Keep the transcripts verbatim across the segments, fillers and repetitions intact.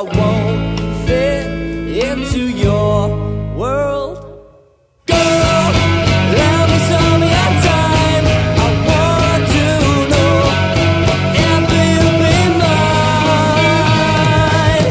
won't fit into your world. Girl, let me some of your time. I want to know if you'll be mine.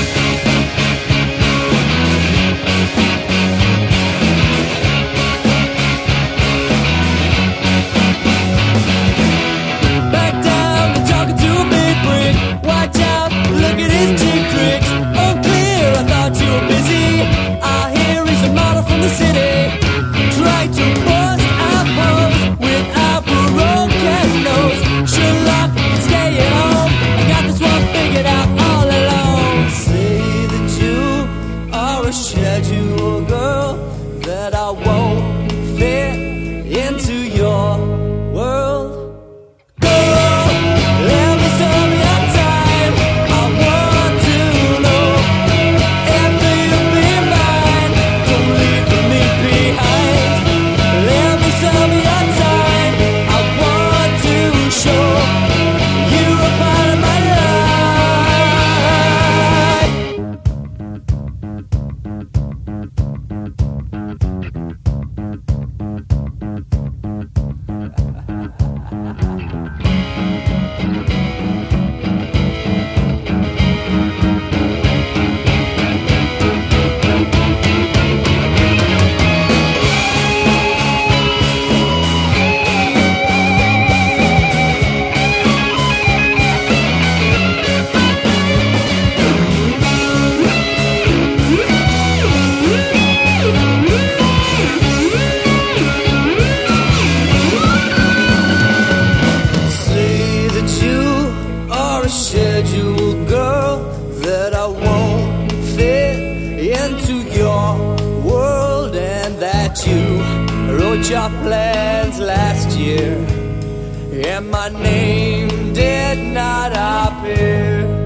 Back down, you're talking to a big brick. Watch out, look at his cheap tricks. Unclear, I thought you were busy. I hear he's a model from the city. Try to bust our pose without broken nose. Sure luck, stay at home. I got this one figured out all alone. Say that you are a schedule girl, that I won't fit into your world. Girl, let me some of your time. I want to know if you'll be mine. Don't leave me behind. Let me some of your time. I want to show you a part of my life. Say that you are a schedule girl, that I won't fit into your world, and that you wrote your plans last year, and my name did not appear.